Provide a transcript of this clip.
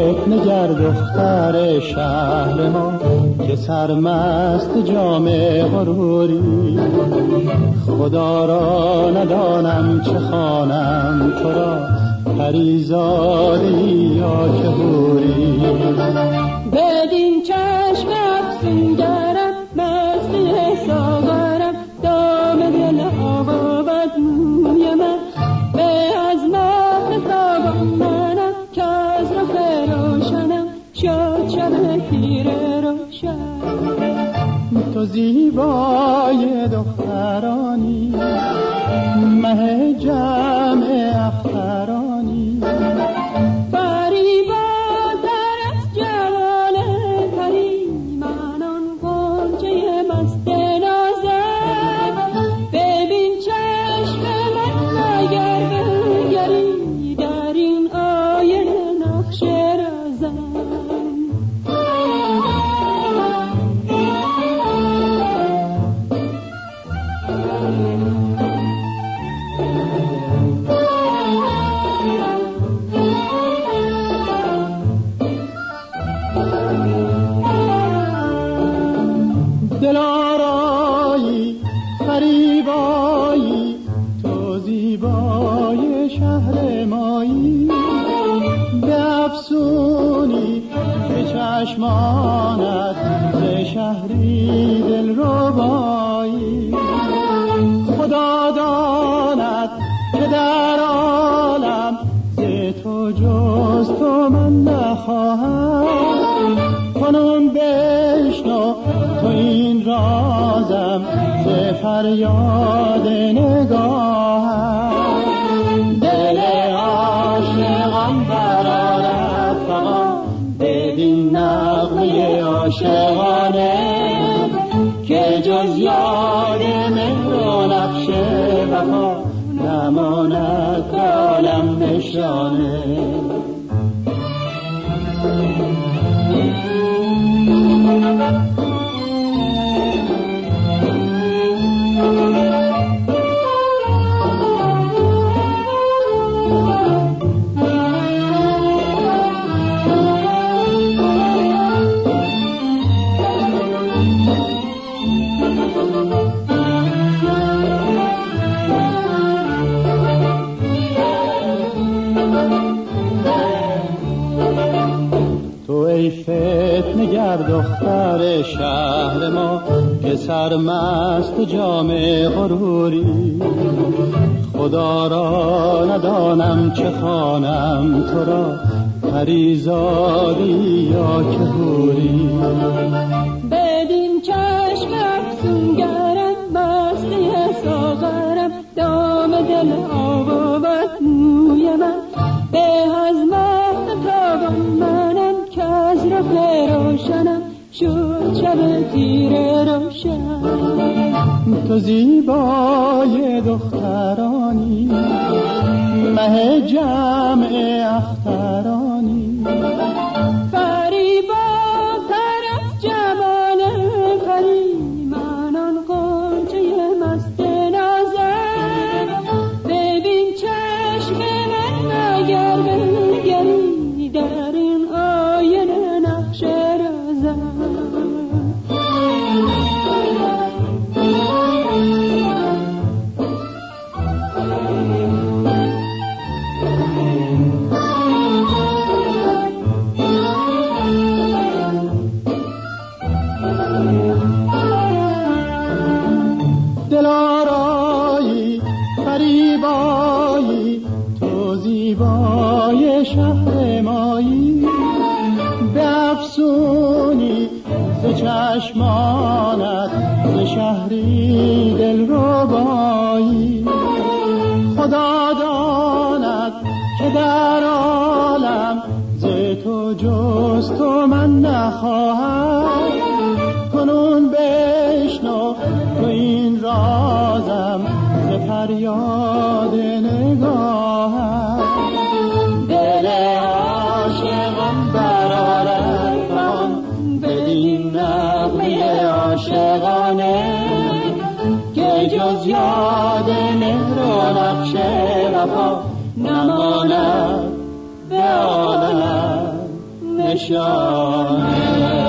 فتنه دختر شهر ما که سرمست جام غروری. خدا را ندانم چه خوانم تو را، پریزادی یا که حوری. بدین چشم افسونگرم مستی ساغرم، دام دل آباد موی من به از مهر تابان منم که از رخ روشنم شد شب تیره روشن. تو زیبای دخترانی، مه جمع اخترانی، فریباتر از جوان پریمانان غنچه مست نازم. ببین چشم من اگر بنگری در این آینه نقش رازم. دلارایی فریبایی، تو زیبای شهر مایی. به افسونی به چشمانت ز شهری دل ربایی. خدا داند که در عالم ز تو جز تو من نخواهم. کنون بشنو تو این رازم ز فریاد نگاهم. دل عاشقان برآرد فغان بدین نغمه عاشقانه که جز یاد مهر و نقش وفا نماند به عالم نشانه. ای فتنه دختر شهر ما که سرمست جام غروری. خدا را ندانم چه خوانم تو را، پریزادی یا که حوری. بدین چشم افسونگرم مستی ساغرم، دام دل آباد موی من به از مهر تابان منم که از رخ روشنم شد شب تیره روشن. تو زیبای دخترانی، مه جمع اخترانی، فریباتر از جمال پریمانان غنچه مست نازم. ببین چشم من اگر بنگری در این آینه نقش رازم. دلارایی فریبایی، تو زیبای شهر مایی. به افسونی ز چشمانت ز شهری دل ربایی. خدا داند که در عالم ز تو جز تو من نخواهم. کنون بشنو تو این رازم ز فریاد نگاهم. دل عاشقان برآرد فغان بدین نغمه عاشقانه که جز یاد مهر و نقش وفا نماند به عالم نشانه